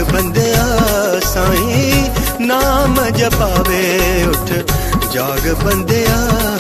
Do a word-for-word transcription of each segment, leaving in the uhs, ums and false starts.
बंदिया साईं नाम जपावे उठ जाग बंदिया।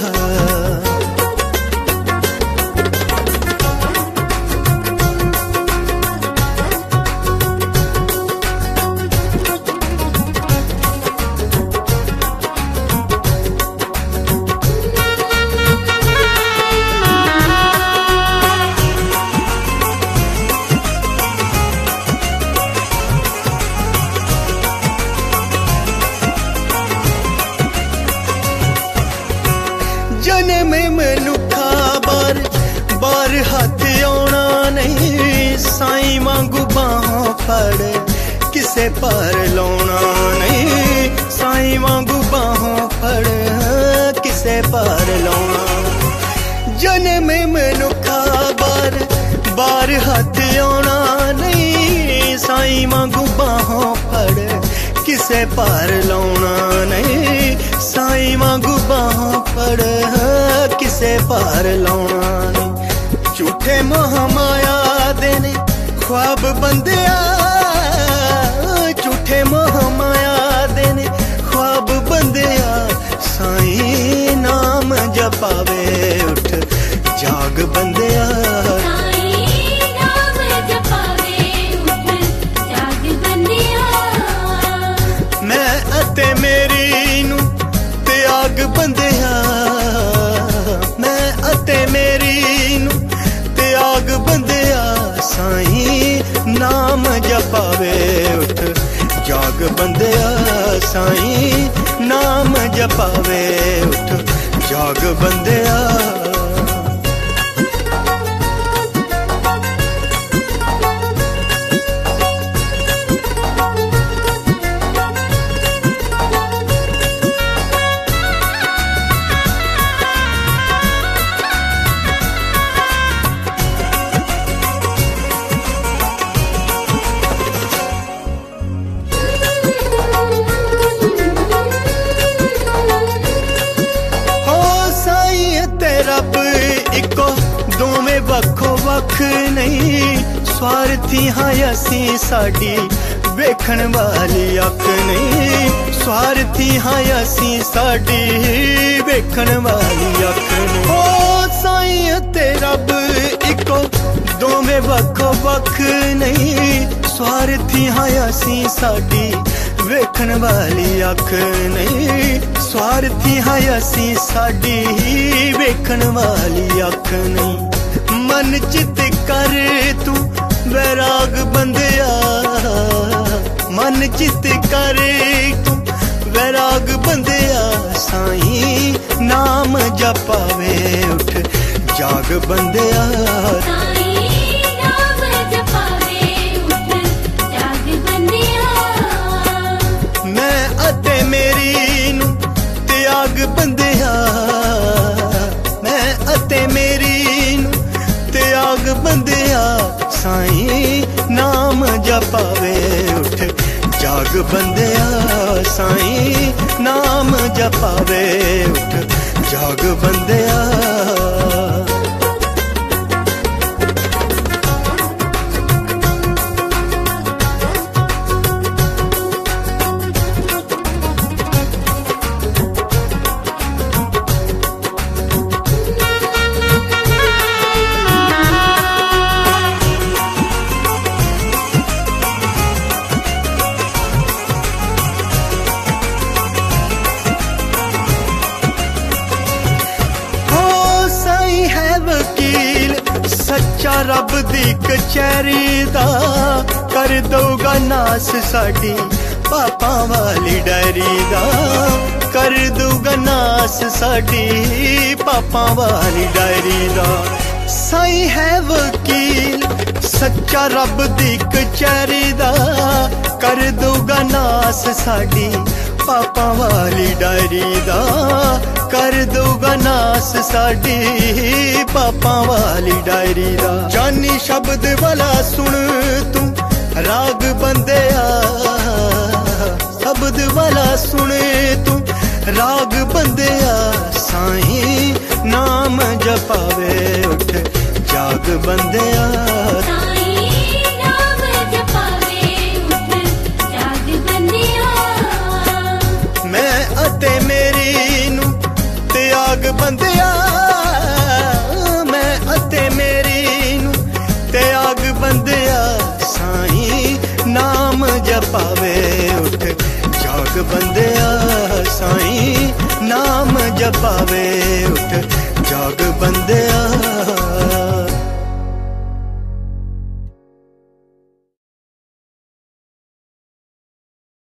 जन्म मनुखा बार बार हाथ आना नहीं, साईं वांगू बाहों फड़ किसे पार लाना नहीं, साईं वांगू बाहों फड़ किसे पार लाना। जन्म मनुखा बार बार हाथ आना नहीं, साईं वांगू बाहों फड़ किसे पार लाना नहीं, साईं वांगू बाहों फड़ किसे पार लाना नहीं। झूठे मोह माया देने ख्वाब बंदिया, झूठे मोह माया देने ख्वाब बंदिया, साईं नाम जपावे उठ जाग बंदिया। मेरी नू त्याग बंदिया, मैं अते मेरी नू त्याग बंदिया, साईं नाम जपावे उठ जाग बंदिया, साईं नाम जपावे उठ जाग बंदिया। रब इको दोवें वखो वख नहीं, स्वार्थी हाँ असी साडी वेखण वाली अख नहीं, स्वार्थी हाँ असी साडी वेखण वाली अख नहीं। ओ साईं ते रब इको दोवें वखो वख नहीं, स्वार्थी हाँ असी साडी वेखण वाली अख नहीं, स्वार्थी हाँ असी साडी वेखण वाली अख नहीं। मन चित कर तू वैराग बंदिया, मन चित कर तू वैराग बंदिया, साईं नाम जपावे उठ जाग बंदिया। मेरी नू त्याग बंदिया, मैं अते मेरी नू त्याग बंदिया, साईं नाम जपावे उठ जाग बंदिया, साईं नाम जपावे उठ जाग बंदिया। सच्चा रब दी कचहरी दा कर दोगा नास साडी पापां वाली डायरी दा, कर दोगा नास साडी पापां वाली डायरी दा। साईं है वकील सच्चा रब दी कचहरी दा कर दोगा नास साडी पापां वाली डायरी दा, कर दोगा नास साडी पापां वाली डायरी दा। जानी शब्द वाला सुन तू राग बंदिया, शब्द वाला सुन तू राग बंदिया, साईं नाम जपावे उठ जाग बंदिया। साईं नाम जपावे उठ अते मेरी नू त्याग बंदिया, मैं अते मेरी नू त्याग बंदिया, साईं नाम जपावे उठ जाग बंदिया, साईं नाम जपावे उठ